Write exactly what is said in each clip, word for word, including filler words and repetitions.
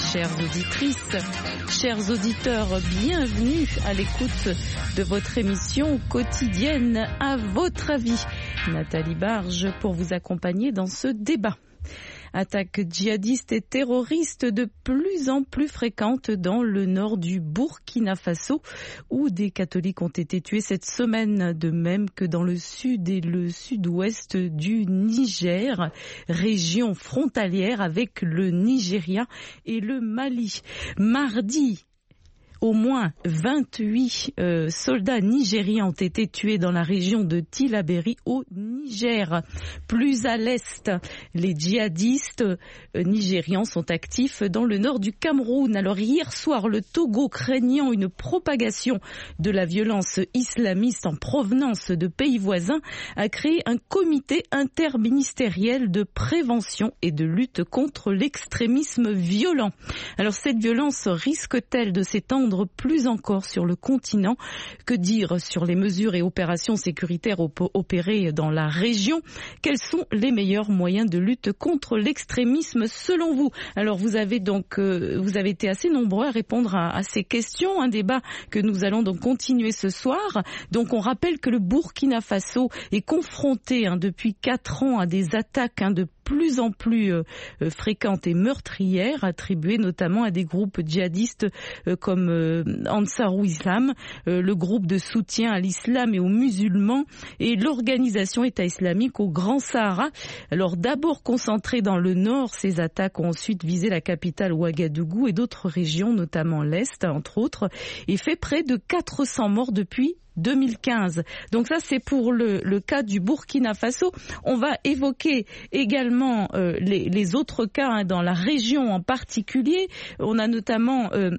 chères auditrices, chers auditeurs, bienvenue à l'écoute de votre émission quotidienne À votre avis. Nathalie Barge pour vous accompagner dans ce débat. Attaques djihadistes et terroristes de plus en plus fréquentes dans le nord du Burkina Faso, où des catholiques ont été tués cette semaine, de même que dans le sud et le sud-ouest du Niger, région frontalière avec le Nigeria et le Mali. Mardi, au moins vingt-huit euh, soldats nigériens ont été tués dans la région de Tillabéri au Niger. Plus à l'est, les djihadistes euh, nigérians sont actifs dans le nord du Cameroun. Alors hier soir, le Togo, craignant une propagation de la violence islamiste en provenance de pays voisins, a créé un comité interministériel de prévention et de lutte contre l'extrémisme violent. Alors cette violence risque-t-elle de s'étendre plus encore sur le continent? Que dire sur les mesures et opérations sécuritaires op- opérées dans la région? Quels sont les meilleurs moyens de lutte contre l'extrémisme selon vous? Alors vous avez donc euh, vous avez été assez nombreux à répondre à, à ces questions, un débat que nous allons donc continuer ce soir. Donc on rappelle que le Burkina Faso est confronté hein, depuis quatre ans à des attaques hein, de plus en plus euh, fréquentes et meurtrières, attribuées notamment à des groupes djihadistes euh, comme euh, Ansarou Islam, euh, le groupe de soutien à l'islam et aux musulmans, et l'organisation État islamique au Grand Sahara. Alors d'abord concentrées dans le nord, ces attaques ont ensuite visé la capitale Ouagadougou et d'autres régions, notamment l'Est, entre autres, et fait près de quatre cents morts depuis deux mille quinze. Donc ça c'est pour le, le cas du Burkina Faso. On va évoquer également euh, les, les autres cas hein, dans la région en particulier. On a notamment euh,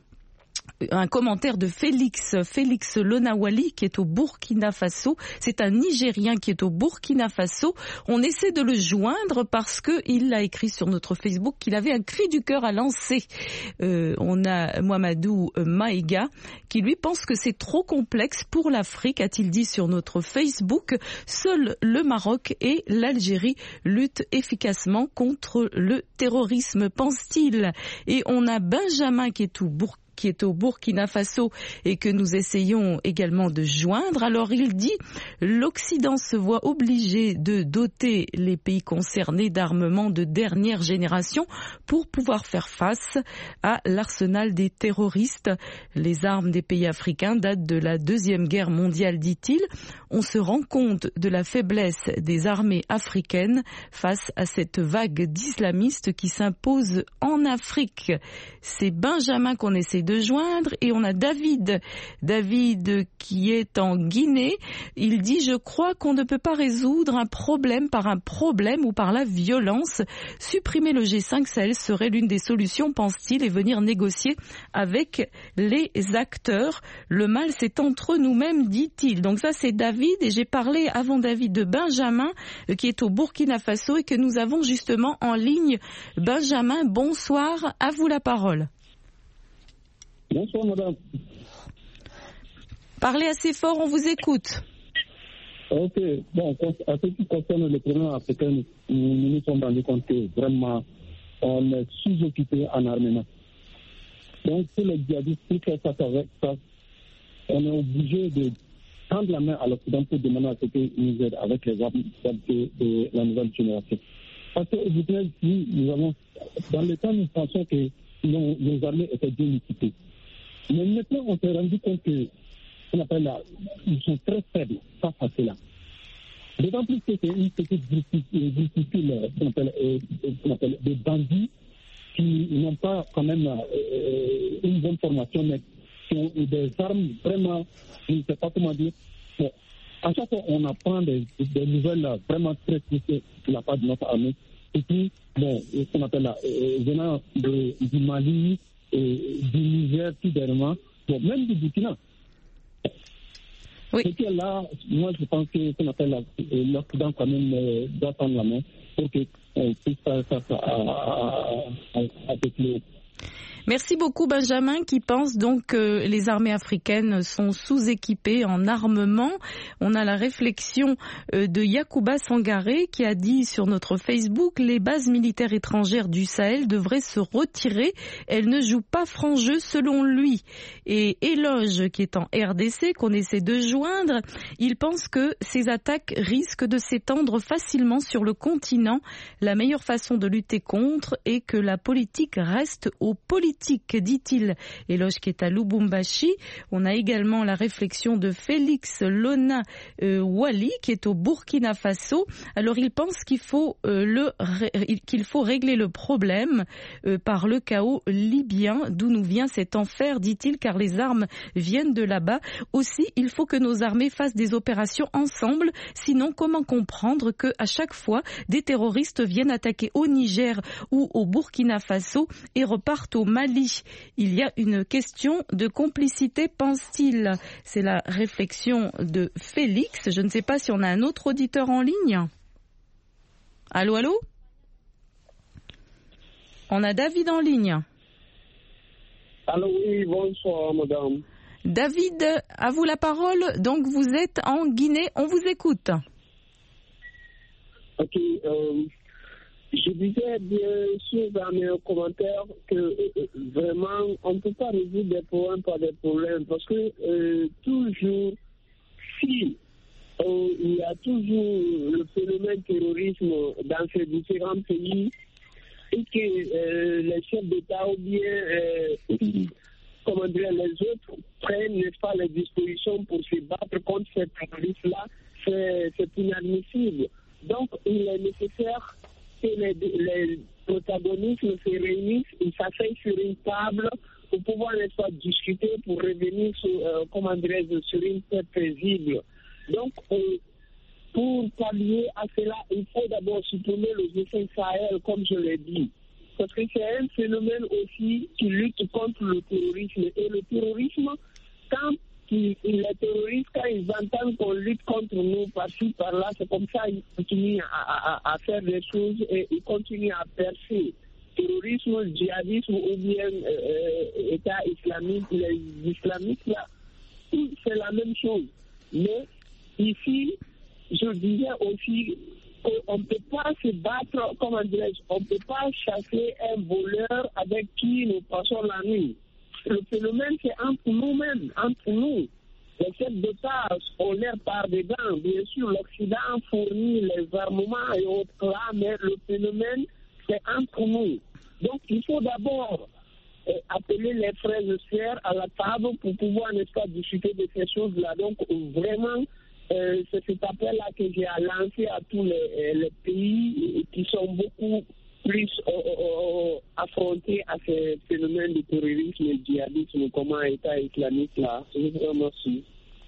un commentaire de Félix, Félix Lonawali qui est au Burkina Faso. C'est un Nigérien qui est au Burkina Faso. On essaie de le joindre parce qu'il a écrit sur notre Facebook qu'il avait un cri du cœur à lancer. Euh, on a Mohamedou Maïga qui lui pense que c'est trop complexe pour l'Afrique, a-t-il dit sur notre Facebook. Seul le Maroc et l'Algérie luttent efficacement contre le terrorisme, pense-t-il. Et on a Benjamin qui est au Burkina qui est au Burkina Faso et que nous essayons également de joindre. Alors il dit « L'Occident se voit obligé de doter les pays concernés d'armements de dernière génération pour pouvoir faire face à l'arsenal des terroristes. Les armes des pays africains datent de la Deuxième Guerre mondiale, dit-il. On se rend compte de la faiblesse des armées africaines face à cette vague d'islamistes qui s'impose en Afrique. » C'est Benjamin qu'on essaie de joindre et on a David, David qui est en Guinée. Il dit « Je crois qu'on ne peut pas résoudre un problème par un problème ou par la violence. Supprimer le G cinq Sahel serait l'une des solutions, pense-t-il, et venir négocier avec les acteurs. Le mal, c'est entre nous-mêmes, dit-il. » Donc ça, c'est David et j'ai parlé avant David de Benjamin qui est au Burkina Faso et que nous avons justement en ligne. Benjamin, bonsoir, à vous la parole. Bonsoir, madame. Parlez assez fort, on vous écoute. Ok, bon, à ce qui concerne le problème africain, nous nous, nous sommes rendus compte que vraiment, on est sous-occupé en armement. Donc, pour les djihadistes, pour faire ça avec ça, on est obligé de tendre la main à l'Occident pour demander à ce qu'ils nous aident avec les armes de, de la nouvelle génération. Parce que, vous savez, nous avons, dans le temps, nous pensons que nos, nos armées étaient bien équipées. Mais maintenant, on s'est rendu compte que, on appelle là, ils sont très faibles face à cela. D'autant plus que c'est une petite groupuscule, qu'on appelle, euh, qu'on appelle des bandits qui n'ont pas quand même euh, une bonne formation, mais qui ont des armes vraiment, je ne sais pas comment dire. Bon, à chaque fois, on apprend des, des nouvelles vraiment très poussées de la part de notre armée. Et puis, bon, ce qu'on appelle là, euh, venant de, du Mali, et du Niger, tout dernièrement, bon, même du Burkina. Oui. Et que là, moi, je pense que ce qu'on appelle l'Occident quand même euh, doit prendre la main pour qu'on puisse faire ça avec les. Merci beaucoup Benjamin qui pense donc que les armées africaines sont sous-équipées en armement. On a la réflexion de Yacouba Sangaré qui a dit sur notre Facebook: les bases militaires étrangères du Sahel devraient se retirer. Elles ne jouent pas franc jeu selon lui. Et Éloge qui est en R D C, qu'on essaie de joindre, il pense que ces attaques risquent de s'étendre facilement sur le continent. La meilleure façon de lutter contre est que la politique reste aux politiques, dit-il. Éloge qui est à Lubumbashi. On a également la réflexion de Félix Lona euh, Wali qui est au Burkina Faso. Alors il pense qu'il faut euh, le qu'il faut régler le problème euh, par le chaos libyen, d'où nous vient cet enfer, dit-il, car les armes viennent de là-bas. Aussi, il faut que nos armées fassent des opérations ensemble. Sinon, comment comprendre que à chaque fois des terroristes viennent attaquer au Niger ou au Burkina Faso et repartent au Mali? Il y a une question de complicité, pense-t-il. C'est la réflexion de Félix. Je ne sais pas si on a un autre auditeur en ligne. Allô, allô? On a David en ligne. Allô, oui, bonsoir, madame. David, à vous la parole. Donc, vous êtes en Guinée. On vous écoute. Ok, euh... je disais bien sûr dans mes commentaires que euh, vraiment on ne peut pas résoudre des problèmes par des problèmes parce que euh, toujours si euh, il y a toujours le phénomène terrorisme dans ces différents pays et que euh, les chefs d'État ou bien euh, comment dire, les autres prennent n'est-ce pas les dispositions pour se battre contre ces terroristes-là, c'est, c'est inadmissible. Donc il est nécessaire que les, les protagonistes se réunissent, ils s'asseyent sur une table pour pouvoir les faire discuter, pour revenir sur, euh, comment dirais-je, sur une tête paisible. Donc, euh, pour pallier à cela, il faut d'abord supprimer le G cinq Sahel, comme je l'ai dit. Parce que c'est un phénomène aussi qui lutte contre le terrorisme. Et le terrorisme, quand les terroristes, quand ils entendent qu'on lutte contre nous par-ci, par-là, c'est comme ça qu'ils continuent à, à, à faire des choses et ils continuent à percer. Terrorisme, djihadisme ou bien euh, État islamique, les islamistes, là, c'est la même chose. Mais ici, je disais aussi qu'on ne peut pas se battre, comment dirais-je, on ne peut pas chasser un voleur avec qui nous passons la nuit. Le phénomène, c'est entre nous-mêmes, entre nous. Les chefs d'État ont l'air par dedans. Bien sûr, l'Occident fournit les armements et autres là, mais le phénomène, c'est entre nous. Donc, il faut d'abord euh, appeler les frères et sœurs à la table pour pouvoir, n'est-ce pas, discuter de ces choses-là. Donc, vraiment, euh, c'est cet appel-là que j'ai lancé à tous les, les pays qui sont beaucoup plus euh, euh, affrontés à ces phénomènes de terrorisme et de djihadisme comme un État islamique là. Je vous remercie.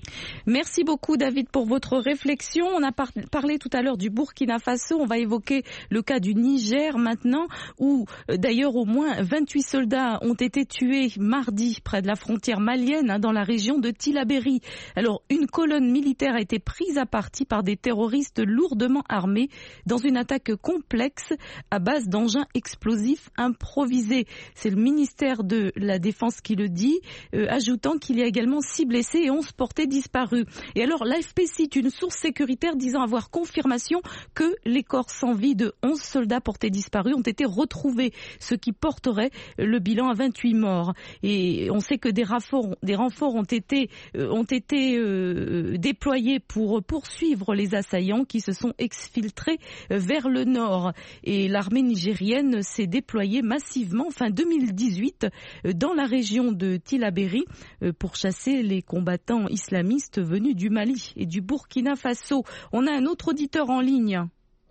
Merci beaucoup David pour votre réflexion. On a par- parlé tout à l'heure du Burkina Faso, on va évoquer le cas du Niger maintenant où euh, d'ailleurs au moins vingt-huit soldats ont été tués mardi près de la frontière malienne hein, dans la région de Tillabéri. Alors une colonne militaire a été prise à partie par des terroristes lourdement armés dans une attaque complexe à base d'engins explosifs improvisés. C'est le ministère de la Défense qui le dit, euh, ajoutant qu'il y a également six blessés et onze portés disparus. Et alors l'A F P cite une source sécuritaire disant avoir confirmation que les corps sans vie de onze soldats portés disparus ont été retrouvés, ce qui porterait le bilan à vingt-huit morts. Et on sait que des renforts, des renforts ont été, euh, ont été euh, déployés pour poursuivre les assaillants qui se sont exfiltrés vers le nord. Et l'armée nigérienne s'est déployée massivement fin deux mille dix-huit dans la région de Tillabéri pour chasser les combattants islamistes venus du Mali et du Burkina Faso. On a un autre auditeur en ligne.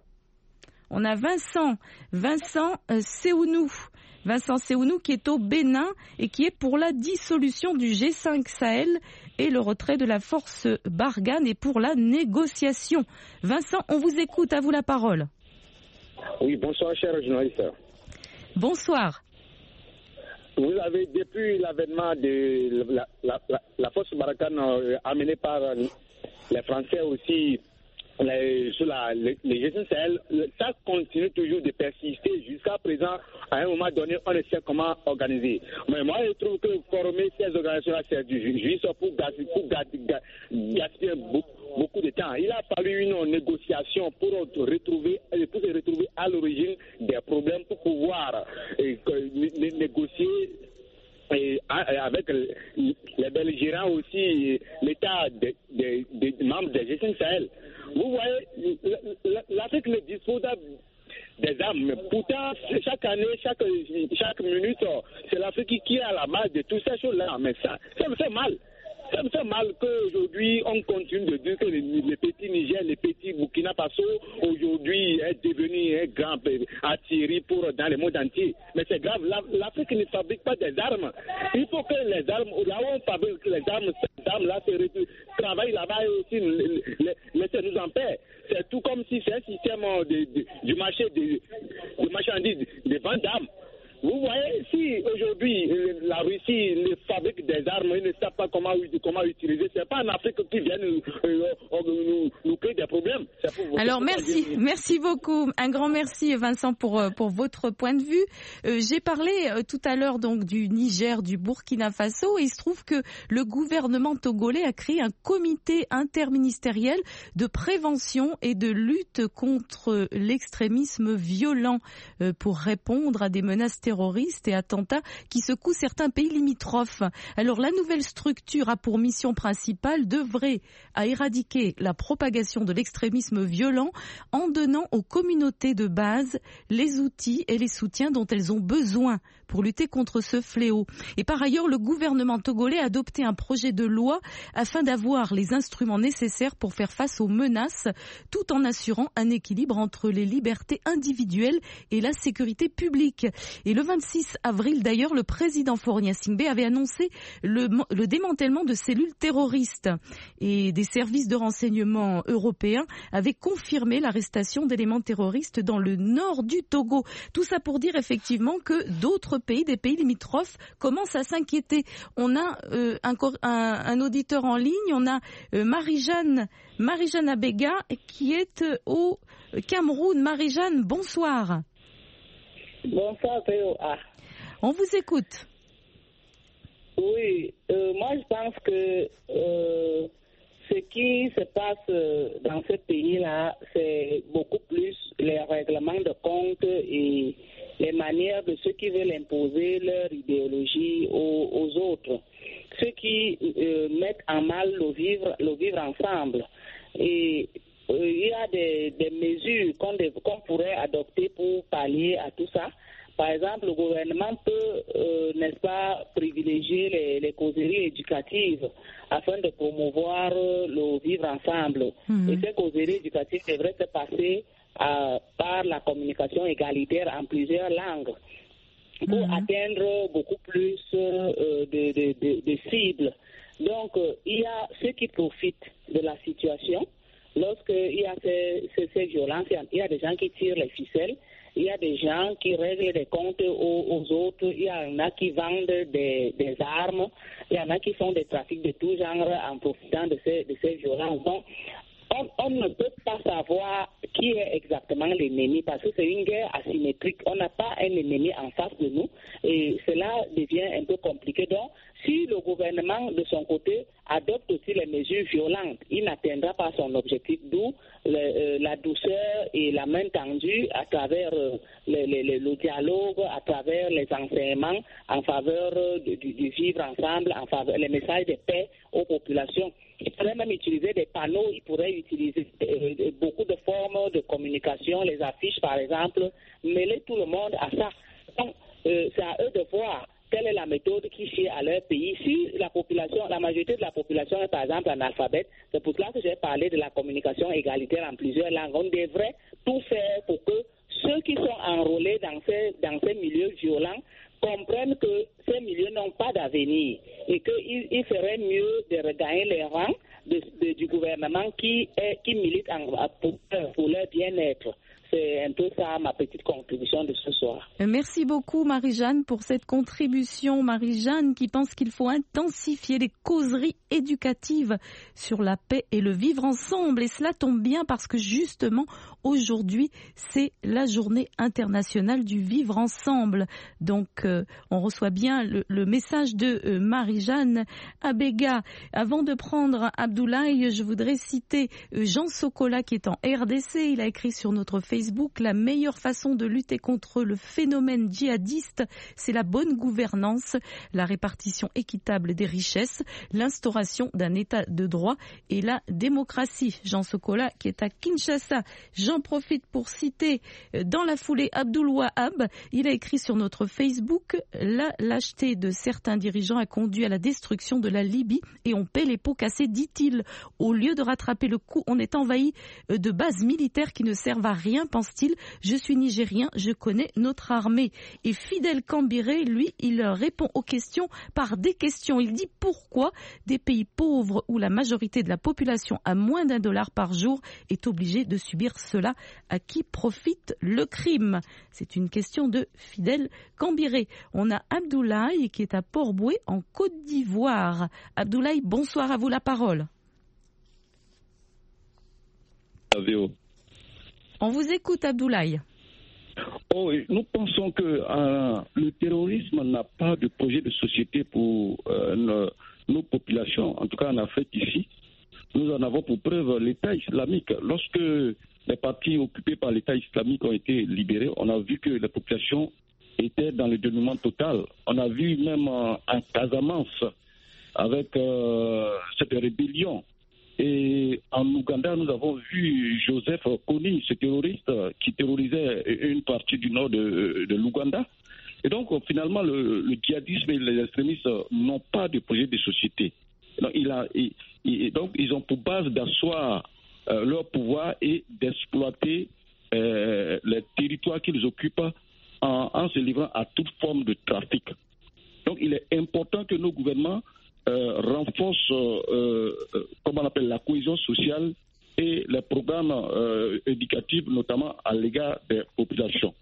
On a Vincent, Vincent euh, Séounou. Vincent Séounou qui est au Bénin et qui est pour la dissolution du G cinq Sahel et le retrait de la force Barkhane et pour la négociation. Vincent, on vous écoute, à vous la parole. Oui, bonsoir cher journaliste. Bonsoir. Vous avez, depuis l'avènement de la, la, la, la force Barkhane euh, amenée par les Français aussi les, sur la, les, les G cinq Sahel, ça continue toujours de persister jusqu'à présent. À un moment donné, on ne sait comment organiser. Mais moi, je trouve que former ces organisations-là, c'est du juste pour gaspiller, pour gaspiller beaucoup, beaucoup de temps. Il a fallu une négociation pour retrouver, pour se retrouver à l'origine des problèmes, pour pouvoir et, négocier. Et avec les belligérants aussi, l'état des, des, des membres des G cinq Sahel. Vous voyez, l'Afrique ne dispose des armes. Mais pourtant, chaque année, chaque, chaque minute, c'est l'Afrique qui est à la base de toutes ces choses-là. Mais ça, ça me fait mal. Ça me fait mal qu'aujourd'hui, on continue de dire que le petit Niger, le petit Burkina Faso, aujourd'hui, est devenu un grand attiré pour dans le monde entier. Mais c'est grave, l'Afrique ne fabrique pas des armes. Il faut que les armes, là où on fabrique les armes, ces armes-là se travaillent là-bas et aussi laissez-nous en paix. C'est tout comme si c'est un système de, de, du marché de, de marchandises, de vente d'armes. Vous voyez, si aujourd'hui la Russie fabrique des armes, ils ne savent pas comment, comment utiliser, c'est pas en Afrique qui vient nous, euh, nous, nous créer des problèmes. Pour, Alors merci, dire. merci beaucoup. Un grand merci Vincent pour, pour votre point de vue. Euh, j'ai parlé euh, tout à l'heure donc du Niger, du Burkina Faso, et il se trouve que le gouvernement togolais a créé un comité interministériel de prévention et de lutte contre l'extrémisme violent euh, pour répondre à des menaces terroristes terroristes et attentats qui secouent certains pays limitrophes. Alors la nouvelle structure a pour mission principale d'œuvrer à éradiquer la propagation de l'extrémisme violent en donnant aux communautés de base les outils et les soutiens dont elles ont besoin pour lutter contre ce fléau. Et par ailleurs, le gouvernement togolais a adopté un projet de loi afin d'avoir les instruments nécessaires pour faire face aux menaces, tout en assurant un équilibre entre les libertés individuelles et la sécurité publique. Et le vingt-six avril, d'ailleurs, le président Faure Gnassingbé avait annoncé le, le démantèlement de cellules terroristes. Et des services de renseignement européens avaient confirmé l'arrestation d'éléments terroristes dans le nord du Togo. Tout ça pour dire effectivement que d'autres pays, des pays limitrophes, commencent à s'inquiéter. On a euh, un, un, un auditeur en ligne, on a euh, Marie-Jeanne, Marie-Jeanne Abega qui est euh, au Cameroun. Marie-Jeanne, bonsoir. Bonsoir, V O A. On vous écoute. Oui, euh, moi je pense que euh, ce qui se passe dans ce pays-là, c'est beaucoup plus les règlements de compte et les manières de ceux qui veulent imposer leur idéologie aux, aux autres, ceux qui euh, mettent en mal le vivre, le vivre ensemble. Et euh, il y a des, des mesures qu'on, qu'on pourrait adopter pour pallier à tout ça. Par exemple, le gouvernement peut, euh, n'est-ce pas, privilégier les, les causeries éducatives afin de promouvoir le vivre ensemble. Mmh. Et ces causeries éducatives devraient se passer à, par la communication égalitaire en plusieurs langues pour mmh. atteindre beaucoup plus euh, de, de, de, de cibles. Donc, euh, il y a ceux qui profitent de la situation. Lorsqu'il y a ces, ces, ces violences, il y a des gens qui tirent les ficelles. Il y a des gens qui règlent des comptes aux, aux autres, il y en a qui vendent des, des armes, il y en a qui font des trafics de tout genre en profitant de ces, de ces violences. Donc, on, on ne peut pas savoir qui est exactement l'ennemi parce que c'est une guerre asymétrique. On n'a pas un ennemi en face de nous et cela devient un peu compliqué. Donc, si le gouvernement, de son côté, adopte aussi les mesures violentes, il n'atteindra pas son objectif, d'où le, euh, la douceur et la main tendue à travers euh, le, le, le dialogue, à travers les enseignements en faveur euh, du, du vivre ensemble, en faveur les messages de paix aux populations. Il pourrait même utiliser des panneaux, il pourrait utiliser euh, beaucoup de formes de communication, les affiches par exemple, mêler tout le monde à ça. Donc, euh, c'est à eux de voir quelle est la méthode qui sied à leur pays. Si la population, la majorité de la population est par exemple analphabète, c'est pour cela que j'ai parlé de la communication égalitaire en plusieurs langues. On devrait tout faire pour que ceux qui sont enrôlés dans ces, dans ces milieux violents comprennent que ces milieux n'ont pas d'avenir et qu'il il ferait mieux de regagner les rangs de, de, du gouvernement qui, est, qui milite en, pour, pour leur bien-être. c'est un peu ça ma petite contribution de ce soir. Merci beaucoup Marie-Jeanne pour cette contribution. Marie-Jeanne qui pense qu'il faut intensifier les causeries éducatives sur la paix et le vivre ensemble. Et cela tombe bien parce que justement aujourd'hui c'est la journée internationale du vivre ensemble. Donc euh, on reçoit bien le, le message de euh, Marie-Jeanne Abega. Avant de prendre Abdoulaye, je voudrais citer euh, Jean Sokola qui est en R D C. Il a écrit sur notre Facebook: la meilleure façon de lutter contre le phénomène djihadiste, c'est la bonne gouvernance, la répartition équitable des richesses, l'instauration d'un état de droit et la démocratie. Jean Sokola qui est à Kinshasa. J'en profite pour citer dans la foulée Abdoul Wahab. Il a écrit sur notre Facebook: la lâcheté de certains dirigeants a conduit à la destruction de la Libye et on paie les pots cassés, dit-il. Au lieu de rattraper le coup, on est envahi de bases militaires qui ne servent à rien, pense-t-il. Je suis nigérien, je connais notre armée. Et Fidel Cambiré, lui, il répond aux questions par des questions. Il dit pourquoi des pays pauvres où la majorité de la population a moins d'un dollar par jour est obligée de subir cela. À qui profite le crime? C'est une question de Fidel Cambiré. On a Abdoulaye qui est à Port-Bouët en Côte d'Ivoire. Abdoulaye, bonsoir, à vous la parole. On vous écoute, Abdoulaye. Oh, nous pensons que euh, le terrorisme n'a pas de projet de société pour euh, nos, nos populations, en tout cas en Afrique ici. Nous en avons pour preuve l'État islamique. Lorsque les partis occupés par l'État islamique ont été libérés, on a vu que les populations étaient dans le dénuement total. On a vu même euh, en Casamance, avec euh, cette rébellion. Et en Ouganda, nous avons vu Joseph Kony, ce terroriste qui terrorisait une partie du nord de, de l'Ouganda. Et donc, finalement, le, le djihadisme et les extrémistes n'ont pas de projet de société. Donc, il a, et, et donc ils ont pour base d'asseoir euh, leur pouvoir et d'exploiter euh, les territoires qu'ils occupent en, en se livrant à toute forme de trafic. Donc, il est important que nos gouvernements Euh, renforce, euh, euh, comment on appelle, la cohésion sociale et les programmes euh, éducatifs, notamment à l'égard des populations.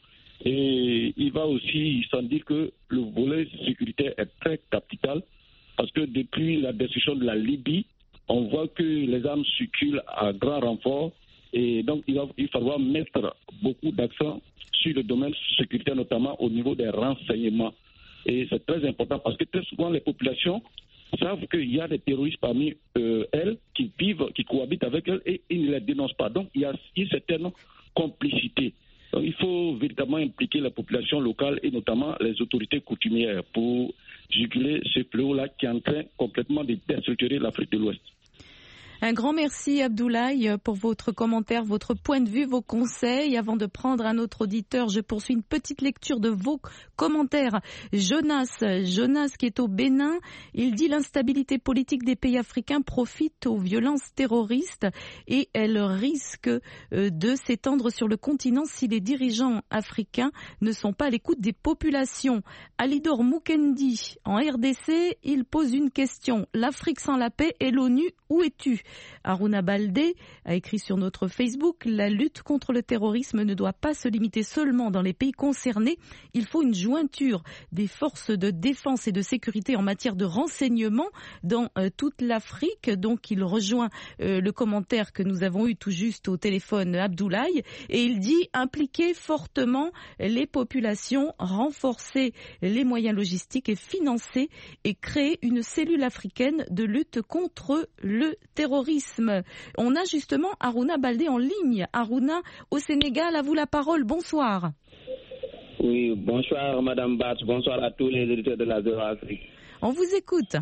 Et il va aussi sans dire que le volet sécuritaire est très capital, parce que depuis la destruction de la Libye, on voit que les armes circulent à grand renfort, et donc il va il falloir mettre beaucoup d'accent sur le domaine sécuritaire, notamment au niveau des renseignements. Et c'est très important parce que très souvent les populations savent qu'il y a des terroristes parmi euh, elles qui vivent, qui cohabitent avec elles et ils ne les dénoncent pas. Donc il y a une certaine complicité. Donc, il faut véritablement impliquer la population locale et notamment les autorités coutumières pour juguler ce fléau-là qui est en train complètement de déstructurer l'Afrique de l'Ouest. Un grand merci Abdoulaye pour votre commentaire, votre point de vue, vos conseils. Avant de prendre un autre auditeur, je poursuis une petite lecture de vos commentaires. Jonas, Jonas qui est au Bénin, il dit: l'instabilité politique des pays africains profite aux violences terroristes et elle risque de s'étendre sur le continent si les dirigeants africains ne sont pas à l'écoute des populations. Alidor Mukendi en R D C, il pose une question: l'Afrique sans la paix et l'ONU, où es-tu? Aruna Baldé a écrit sur notre Facebook: la lutte contre le terrorisme ne doit pas se limiter seulement dans les pays concernés. Il faut une jointure des forces de défense et de sécurité en matière de renseignement dans euh, toute l'Afrique. Donc il rejoint euh, le commentaire que nous avons eu tout juste au téléphone, Abdoulaye, et il dit: impliquer fortement les populations, renforcer les moyens logistiques et financer et créer une cellule africaine de lutte contre le terrorisme. On a justement Aruna Baldé en ligne. Aruna, au Sénégal, à vous la parole. Bonsoir. Oui, bonsoir Madame Batch, bonsoir à tous les éditeurs de la Zéro Afrique. On vous écoute.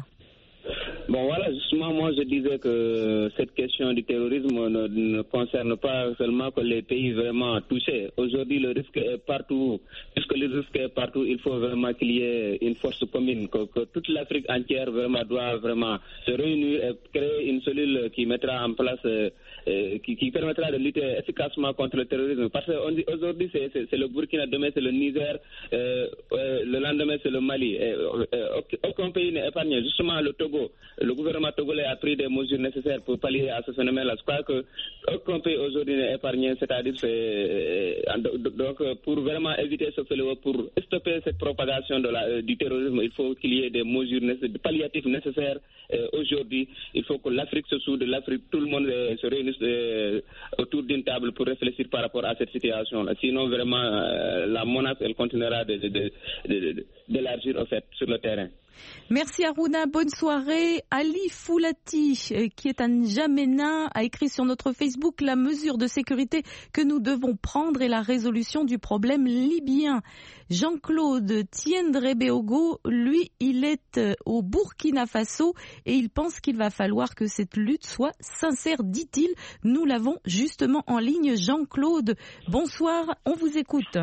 Bon voilà, justement moi je disais que cette question du terrorisme ne, ne concerne pas seulement que les pays vraiment touchés. Aujourd'hui le risque est partout. Puisque le risque est partout, il faut vraiment qu'il y ait une force commune, que, que toute l'Afrique entière vraiment doit vraiment se réunir et créer une cellule qui mettra en place euh, euh, qui, qui permettra de lutter efficacement contre le terrorisme. Parce qu'aujourd'hui, c'est, c'est, c'est le Burkina, demain c'est le Niger, euh, euh, le lendemain c'est le Mali. Et, euh, aucun pays n'est épargné. Justement, le Togo, le gouvernement togolais a pris des mesures nécessaires pour pallier à ce phénomène-là. Je crois que aucun pays aujourd'hui n'est épargné, c'est-à-dire c'est, euh, donc pour vraiment éviter ce fléau, pour stopper cette propagation de la, euh, du terrorisme, il faut qu'il y ait des mesures nécessaires, palliatives nécessaires. Euh, aujourd'hui, il faut que l'Afrique se soude, l'Afrique, tout le monde euh, se réunisse euh, autour d'une table pour réfléchir par rapport à cette situation-là. Sinon, vraiment, euh, la menace, elle continuera de, de, de, de, de, d'élargir au fait sur le terrain. Merci Aruna, bonne soirée. Ali Foulati, qui est un N'Djamena, a écrit sur notre Facebook la mesure de sécurité que nous devons prendre est la résolution du problème libyen. Jean-Claude Tiendrebeogo, lui, il est au Burkina Faso et il pense qu'il va falloir que cette lutte soit sincère, dit-il. Nous l'avons justement en ligne. Jean-Claude, bonsoir, on vous écoute.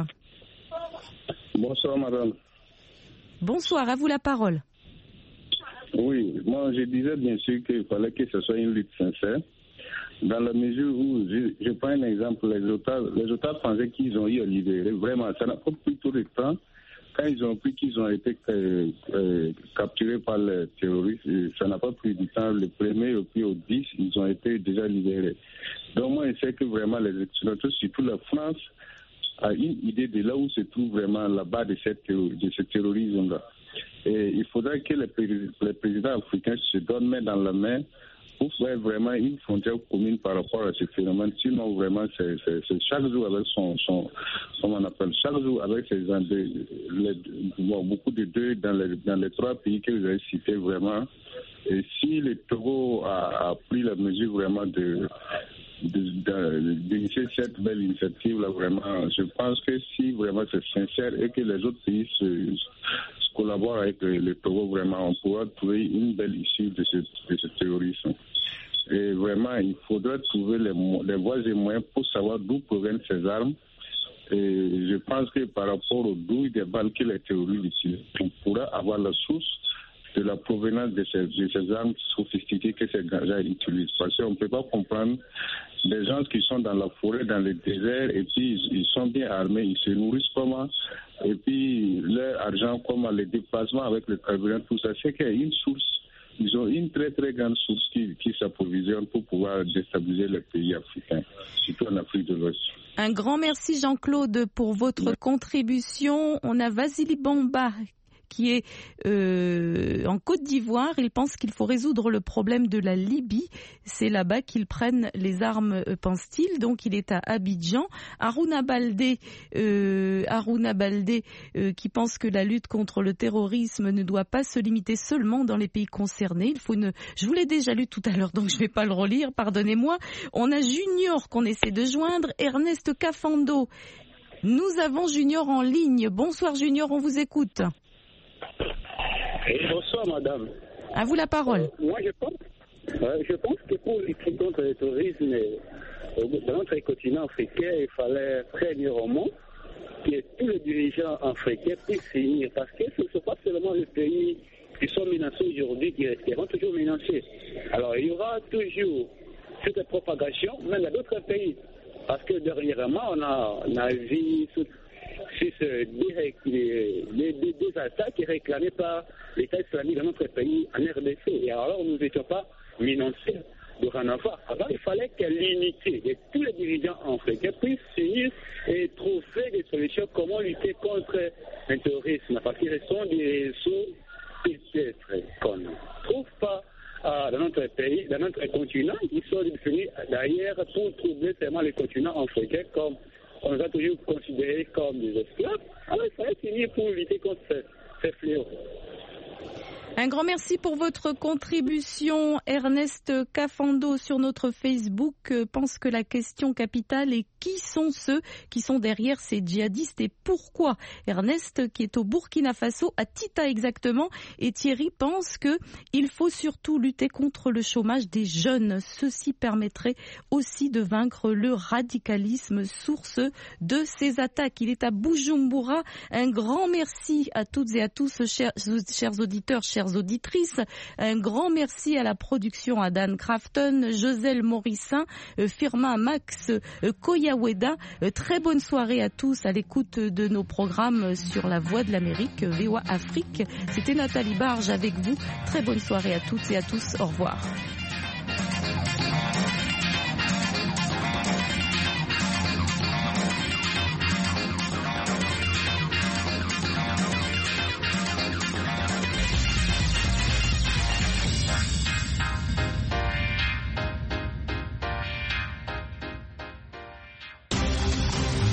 Bonsoir madame. Bonsoir, à vous la parole. Oui, moi je disais bien sûr qu'il fallait que ce soit une lutte sincère, dans la mesure où, je, je prends un exemple, les otages, les otages français qu'ils ont eu à libérer, vraiment, ça n'a pas pris tout le temps. Quand ils ont pris qu'ils ont été euh, euh, capturés par les terroristes, ça n'a pas pris du temps. Le premier et puis au dix, ils ont été déjà libérés. Donc moi, je sais que vraiment les occidentaux, surtout la France, a une idée de là où se trouve vraiment la base de, cette, de ce terrorisme-là. Et il faudrait que les, pré- les présidents africains se donnent main dans la main pour faire vraiment une frontière commune par rapport à ce phénomène. Sinon, vraiment, c'est, c'est, c'est chaque jour avec son, son, comment on appelle, chaque jour avec ces les, bon, beaucoup de deuil dans les, dans les trois pays que vous avez cités vraiment. Et si le Togo a, a pris la mesure vraiment de d'initier cette belle initiative-là, vraiment, je pense que si vraiment c'est sincère et que les autres pays se, se collaborent avec le, le Togo, vraiment, on pourra trouver une belle issue de ce, de ce terrorisme. Et vraiment, il faudra trouver les, les voies et moyens pour savoir d'où proviennent ces armes. Et je pense que par rapport aux douilles des balles que les terroristes utilisent, on pourra avoir la source de la provenance de ces, de ces armes sophistiquées que ces gens utilisent. Parce qu'on ne peut pas comprendre des gens qui sont dans la forêt, dans le désert, et puis ils, ils sont bien armés, ils se nourrissent comment, et puis leur argent, comment, les déplacements avec le carburant, tout ça, c'est qu'il y a une source. Ils ont une très très grande source qui, qui s'approvisionne pour pouvoir déstabiliser les pays africains, surtout en Afrique de l'Ouest. Un grand merci Jean-Claude pour votre oui. contribution. On a Vasily Bamba qui est euh, en Côte d'Ivoire. Il pense qu'il faut résoudre le problème de la Libye. C'est là-bas qu'ils prennent les armes, euh, pense-t-il. Donc il est à Abidjan. Aruna Baldé, euh, Aruna Baldé euh, qui pense que la lutte contre le terrorisme ne doit pas se limiter seulement dans les pays concernés. Il faut une... Je vous l'ai déjà lu tout à l'heure, donc je ne vais pas le relire, pardonnez-moi. On a Junior qu'on essaie de joindre, Ernest Cafando. Nous avons Junior en ligne. Bonsoir Junior, on vous écoute. Et bonsoir madame. À vous la parole. Euh, moi je pense, euh, je pense que pour lutter contre le tourisme euh, dans notre continent africain, il fallait premièrement que tous les dirigeants africains puissent s'unir parce que ce ne sont pas seulement les pays qui sont menacés aujourd'hui qui resteront toujours menacés. Alors il y aura toujours cette propagation, même dans d'autres pays. Parce que dernièrement, on a, on a vu sur des, des, des, des attaques réclamées par l'État islamique dans notre pays, en R D C. Et alors, nous n'étions pas menacés de rien avoir. Alors, il fallait que l'unité de tous les dirigeants africains puissent s'unir et trouver des solutions comment lutter contre le terrorisme. Parce qu'ils sont des réseaux peut-être qu'on ne trouve pas Euh, dans notre pays, dans notre continent, ils sont définis d'ailleurs pour troubler seulement les continents africains comme on les a toujours considérés comme des esclaves. Alors il fallait finir pour lutter contre ces, ces fléaux. Un grand merci pour votre contribution. Ernest Cafando sur notre Facebook pense que la question capitale est qui sont ceux qui sont derrière ces djihadistes et pourquoi. Ernest qui est au Burkina Faso, à Tita exactement, et Thierry pense que il faut surtout lutter contre le chômage des jeunes. Ceci permettrait aussi de vaincre le radicalisme, source de ces attaques. Il est à Bujumbura. Un grand merci à toutes et à tous, chers, chers auditeurs, chers chères auditrices. Un grand merci à la production à Dan Crafton, Joselle Morissin, Firmin Max Koyaweda. Très bonne soirée à tous à l'écoute de nos programmes sur la Voix de l'Amérique, V O A Afrique. C'était Nathalie Barge avec vous. Très bonne soirée à toutes et à tous. Au revoir.